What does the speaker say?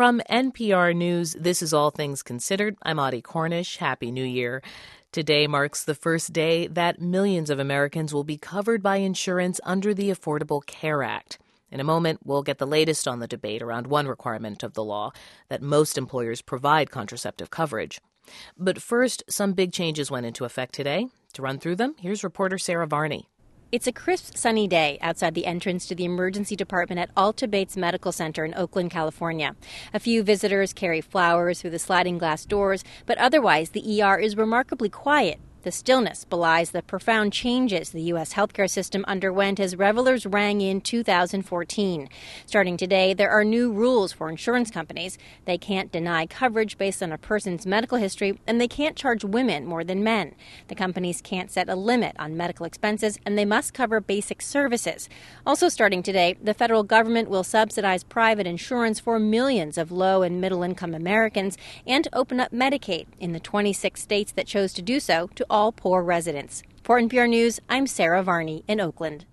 From NPR News, this is All Things Considered. I'm Audie Cornish. Happy New Year. Today marks the first day that millions of Americans will be covered by insurance under the Affordable Care Act. In a moment, we'll get the latest on the debate around one requirement of the law, that most employers provide contraceptive coverage. But first, some big changes went into effect today. To run through them, here's reporter Sarah Varney. It's a crisp, sunny day outside the entrance to the emergency department at Alta Bates Medical Center in Oakland, California. A few visitors carry flowers through the sliding glass doors, but otherwise the ER is remarkably quiet. The stillness belies the profound changes the U.S. healthcare system underwent as revelers rang in 2014. Starting today, there are new rules for insurance companies. They can't deny coverage based on a person's medical history, and they can't charge women more than men. The companies can't set a limit on medical expenses, and they must cover basic services. Also starting today, the federal government will subsidize private insurance for millions of low- and middle-income Americans and open up Medicaid in the 26 states that chose to do so to all poor residents. For NPR News, I'm Sarah Varney in Oakland.